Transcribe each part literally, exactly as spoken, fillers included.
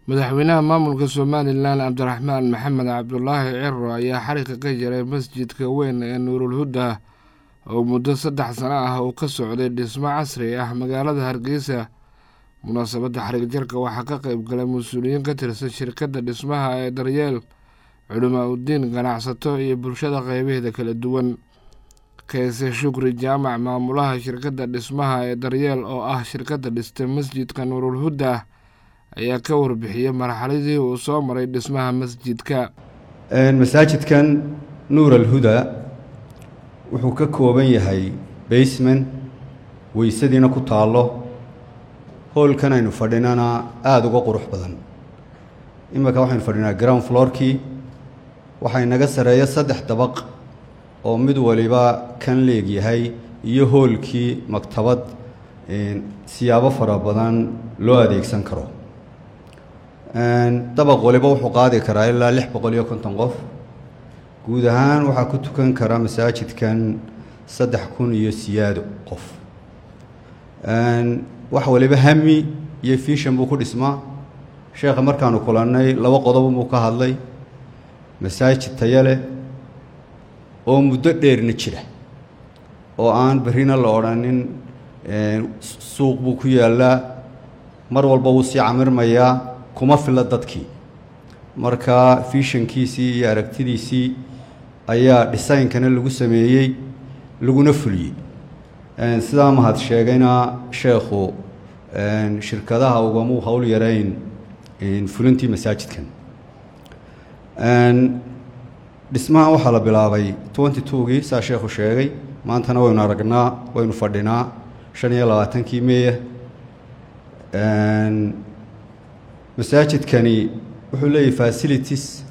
madaxweynaha maamulka Somaliland Cabdiraxmaan Maxamed Cabdullaahi Ciro ayaa xariiqa ka jiray masjidka weyn ee Nuurul Huda oo muddo saddex sano ah uu ka socday dhismo casri ah magaalada Hargeysa. munaasabadda xariiq jarka waxaa ka qayb galay mas'uuliyiin ka tirsan shirkadda dhismaha ee Daryeel, culamaa u diin, ganacsato iyo bulshada qaybaheeda kala duwan. Kaise Shukri Jaamac, maamulaha shirkadda dhismaha ee Daryeel oo ah shirkadda dhistay masjidka Nuurul Huda, ayaa ka warbixiyay marxaladii uu soo maray dhismaha masjidka. masaajidkan Nuurul Huda wuxuu ka kooban yahay basement, weysadiina ku taalo, hoolkan aynu fadhinana aada uga qurux badan. imika waxaynu fadhinaa ground floorkii, waxay naga sareeya saddex dabaq oo mid waliba kan leeg yahay, iyo hoolkii maktabad siyaabo fara badan loo adeegsan karo. dabaq waliba wuxuu qaadi karaa ilaa lix boqol iyo konton qof. guud ahaan waxaa ku tukan kara masaajidkan saddex kun iyo siyaado qof. wax waliba hami iyo fiishan buu ku dhismaa. sheekha markaanu kulannay laba qodob buu ka hadlay: masaajid tayo leh oo muddo dheerna jira, oo aan berrina la odhanin suuq buu ku yaallaa, mar walba wuu sii camirmayaa, kuma filla dadkii. marka fiishankiisii iyo aragtidiisii ayaa dhisaynkana lagu sameeyey, laguna fuliyey. sidaa mahad sheegayna sheekhu shirkadaha ugamuu hawl yarayn fulintii masaajidkan. dhismaha waxaa la bilaabay twenty two-gii saa sheekhu sheegay. maantana waynu aragnaa, waynu fadhinaa shan iyo labaatankii meeya. masaajidkani wuxuu leeyahay facilities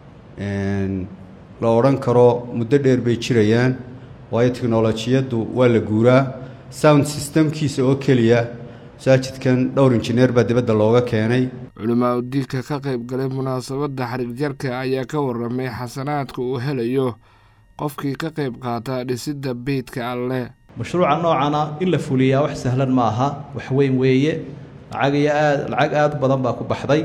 la odhan karo muddo dheer bay jirayaan, waayo teknolojiyaddu waa la guuraa. sound systemkiisa oo keliya masaajidkan dhowr injineer baa dibadda looga keenay. culamaa u diinka ka qayb galay munaasabadda xariiq jarka ayaa ka warramay xasanaadka uu helayo qofkii ka qayb qaata dhisidda beydka Alle. mashruuca noocana in la fuliyaa wax sahlan ma aha, wax weyn weeye. lacag iyo aad lacag aad badan baa ku baxday.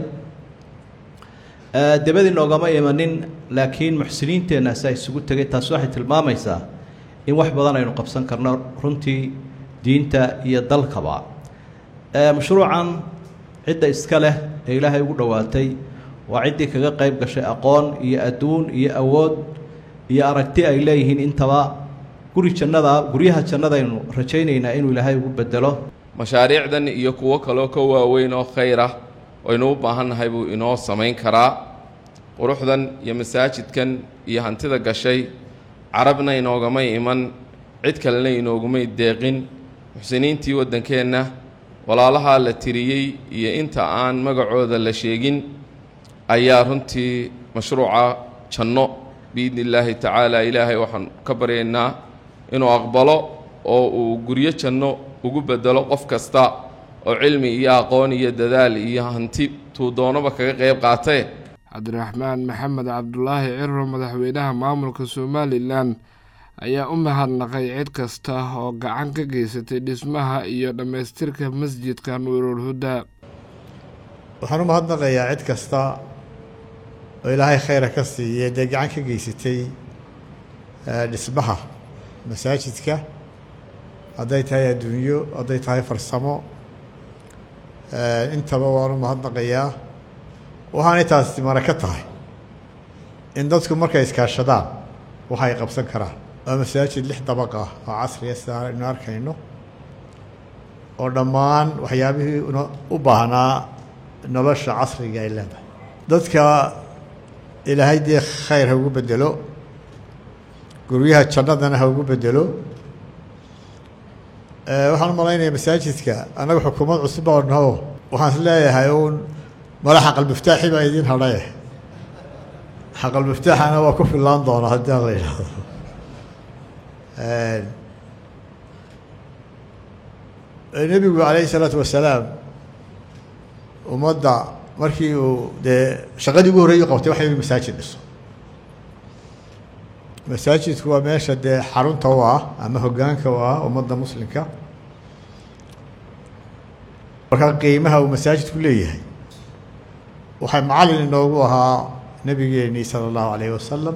dabadii noogama imanin, laakiin muxsiniinteenna saa isugu tegay. taas waxay tilmaamaysaa in wax badan aynu qabsan karno runtii diinta iyo dalkaba. mashruucan cidda iska leh ee ilaahay ugu dhowaatay waa ciddii kaga qayb gashay aqoon iyo adduun iyo awood iyo aragti ay leeyihiin intaba. guri jannada guryaha jannadaynu rajaynaynaa inuu ilaahay ugu bedelo. mashaariicdan iyo kuwo kaloo ka waaweyn oo khayr ah aynu u baahannahay buu inoo samayn karaa. quruxdan iyo masaajidkan iyo hantida gashay carabna inoogamay iman, cid kalena inoogumay deeqin. muxsiniintii waddankeenna, walaalahaa la tiriyey iyo inta aan magacooda la sheegin, ayaa runtii mashruuca janno biidni illaahi tacaala ilaahay waxaan ka baryaynaa inuu aqbalo oo uu guryo janno ugu bedelo qof kasta oo cilmi iyo aqoon iyo dadaal iyo hanti tuu doonaba kaga qayb qaatee. Cabdiraxmaan Maxamed Cabdullaahi Ciro, madaxweynaha maamulka Somaliland, ayaa u mahadnaqay cid kasta oo gacan ka geysatay dhismaha iyo dhammaystirka masjidka Nuurul Huda. waxaan u mahadnaqayaa cid kasta oo ilaahay khayra ka siiyey dee gacan ka geysatay dhismaha masaajidka, hadday tahay adduunyo, hadday tahay farsamo, intaba waan u mahadnaqayaa. waxaanay taasi maraka tahay in dadku markay iskaashadaan waxay qabsan karaan. waa masaajid lix dabaq ah oo casriya sida aynu arkayno, oo dhammaan waxyaabihii u baahnaa nolosha casriga ay leedahay. dadka ilaahay dee khayr ha ugu bedelo, guryaha jannadana ha ugu bedelo. waxaan u malaynayaa masaajidka annaga xukuumad cusub baa naho, waxaan is leeyahay uun mala xaqalmiftaaxi baa idiin hadhaye. xaqalmiftaaxana waa ku fillaan doonaa haddii aan la yidhaahdo. nebigu calayhi salaatu wasalaam ummadda markii uu dee shaqadii ugu horreeyay qabtay waxay inu masaajid dhiso. masaajidku waa meesha dee xarunta u ah ama hoggaanka u ah ummadda muslimka. markaa qiimaha uu masaajidku leeyahay waxay macallin inoogu ahaa nebigeennii sala allahu calayhi wasalam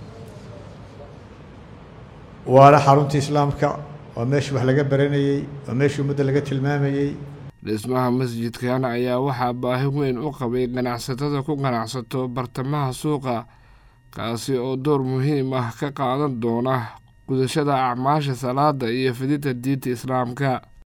waana xaruntii islaamka waa meeshii wax laga baranayey waa meeshii ummadda laga tilmaamayey dhismaha masjidkan ayaa waxaa baahi weyn u qabay ganacsatada ku ganacsato bartamaha suuqa kaasi oo door muhiim ah ka qaadan doona gudashada acmaasha salaada iyo fidinta diinta islaamka.